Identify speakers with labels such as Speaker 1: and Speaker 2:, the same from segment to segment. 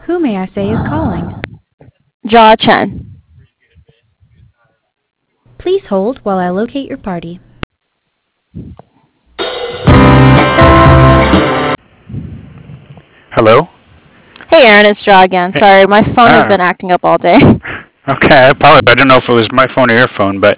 Speaker 1: Who may I say is calling?
Speaker 2: Jia Chen.
Speaker 1: Please hold while I locate your party.
Speaker 3: Hello?
Speaker 2: Hey, Aaron, it's Jia again.
Speaker 3: Hey.
Speaker 2: Sorry, my phone has been acting up all day.
Speaker 3: Okay, I apologize. I don't know if it was my phone or your phone, but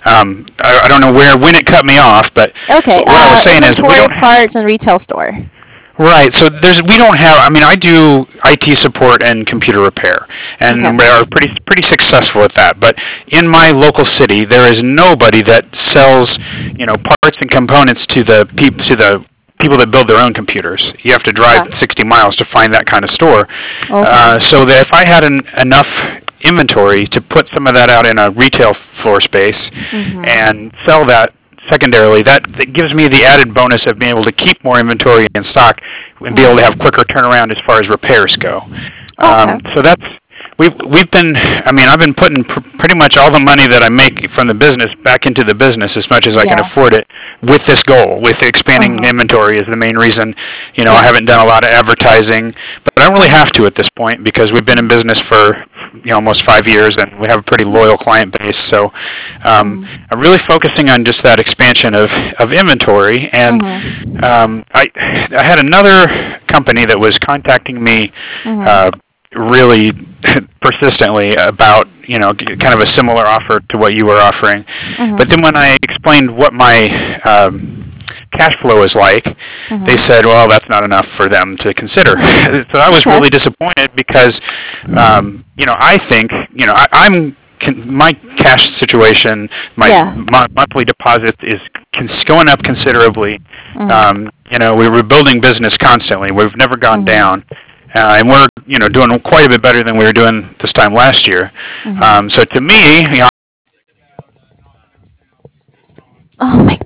Speaker 3: I don't know when it cut me off. But
Speaker 2: Okay,
Speaker 3: what I was saying is we
Speaker 2: inventory,
Speaker 3: don't.
Speaker 2: parts, and retail store.
Speaker 3: Right. So we don't have. I mean, I do IT support and computer repair, and
Speaker 2: Okay.
Speaker 3: we are pretty successful at that. But in my local city, there is nobody that sells, parts and components to the people that build their own computers. You have to drive
Speaker 2: Okay.
Speaker 3: 60 miles to find that kind of store.
Speaker 2: Okay.
Speaker 3: So that if I had enough inventory to put some of that out in a retail floor space
Speaker 2: Mhm.
Speaker 3: and sell that secondarily, that gives me the added bonus of being able to keep more inventory in stock and be able to have
Speaker 2: Mhm.
Speaker 3: quicker turnaround as far as repairs go.
Speaker 2: Okay.
Speaker 3: So that's we've been. I mean, I've been putting pretty much all the money that I make from the business back into the business as much as I can
Speaker 2: Yeah.
Speaker 3: afford it, with this goal, with expanding
Speaker 2: Uh-huh.
Speaker 3: inventory is the main reason. I
Speaker 2: Yeah.
Speaker 3: haven't done a lot of advertising, but I don't really
Speaker 2: Uh-huh.
Speaker 3: have to at this point because we've been in business for almost 5 years, and we have a pretty loyal client base. So
Speaker 2: Mhm.
Speaker 3: I'm really focusing on just that expansion of inventory. And
Speaker 2: Mhm.
Speaker 3: I had another company that was contacting me
Speaker 2: Mhm.
Speaker 3: uh, really persistently about kind of a similar offer to what you were offering. But then
Speaker 2: Mhm.
Speaker 3: when I explained what my cash flow is like, they
Speaker 2: Mhm.
Speaker 3: said, "Well, that's not enough for them to consider." So I was
Speaker 2: Okay.
Speaker 3: really disappointed because I think my cash situation,
Speaker 2: Yeah.
Speaker 3: my monthly deposit is going up considerably.
Speaker 2: Mhm.
Speaker 3: We were building business constantly. We've never gone
Speaker 2: Mhm.
Speaker 3: down, and we're doing quite a bit better than we were doing this time last year.
Speaker 2: Mhm.
Speaker 3: So to me,
Speaker 2: Oh my